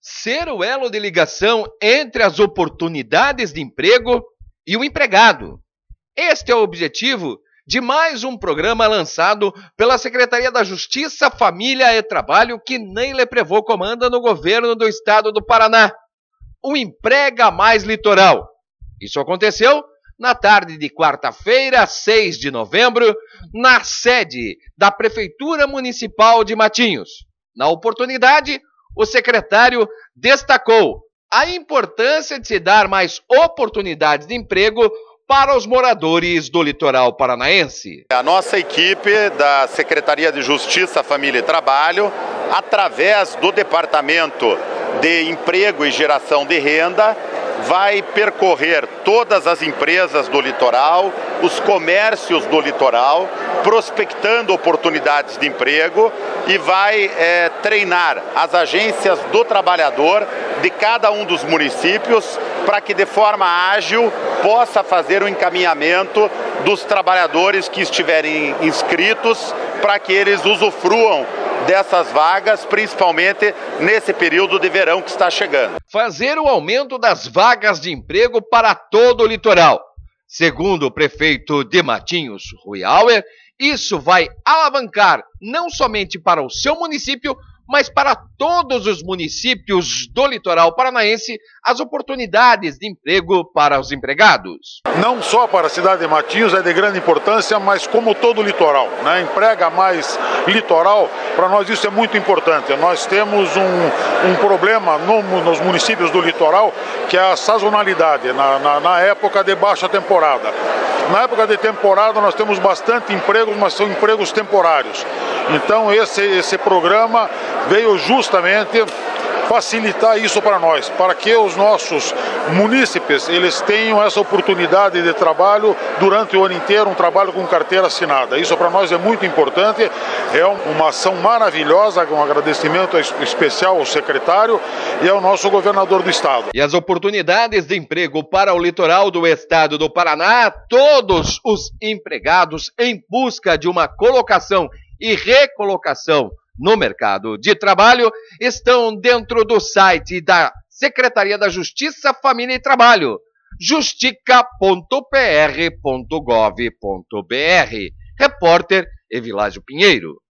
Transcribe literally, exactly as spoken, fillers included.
ser o elo de ligação entre as oportunidades de emprego e o empregado. Este é o objetivo de mais um programa lançado pela Secretaria da Justiça, Família e Trabalho, que Neile Prevô comanda no governo do estado do Paraná. O Emprega Mais Litoral. Isso aconteceu na tarde de quarta-feira, seis de novembro, na sede da Prefeitura Municipal de Matinhos. Na oportunidade, o secretário destacou a importância de se dar mais oportunidades de emprego para os moradores do litoral paranaense. A nossa equipe da Secretaria de Justiça, Família e Trabalho, através do Departamento de Emprego e Geração de Renda, vai percorrer todas as empresas do litoral, os comércios do litoral, prospectando oportunidades de emprego e vai é, treinar as agências do trabalhador de cada um dos municípios para que de forma ágil possa fazer o encaminhamento dos trabalhadores que estiverem inscritos para que eles usufruam dessas vagas, principalmente nesse período de verão que está chegando. Fazer o aumento das vagas de emprego para todo o litoral. Segundo o prefeito de Matinhos, Rui Auer, isso vai alavancar não somente para o seu município, mas para todos os municípios do litoral paranaense as oportunidades de emprego para os empregados. Não só para a cidade de Matinhos é de grande importância, mas como todo o litoral, né? Emprega Mais Litoral, para nós isso é muito importante. Nós temos um, um problema no, nos municípios do litoral, que é a sazonalidade, na, na, na época de baixa temporada. Na época de temporada nós temos bastante empregos, mas são empregos temporários. Então esse, esse programa veio justamente facilitar isso para nós, para que os nossos munícipes eles tenham essa oportunidade de trabalho durante o ano inteiro, um trabalho com carteira assinada. Isso para nós é muito importante, é uma ação maravilhosa, um agradecimento especial ao secretário e ao nosso governador do estado. E as oportunidades de emprego para o litoral do estado do Paraná, todos os empregados em busca de uma colocação e recolocação no mercado de trabalho estão dentro do site da Secretaria da Justiça, Família e Trabalho, justica ponto p r ponto gov ponto b r. Repórter Evilásio Pinheiro.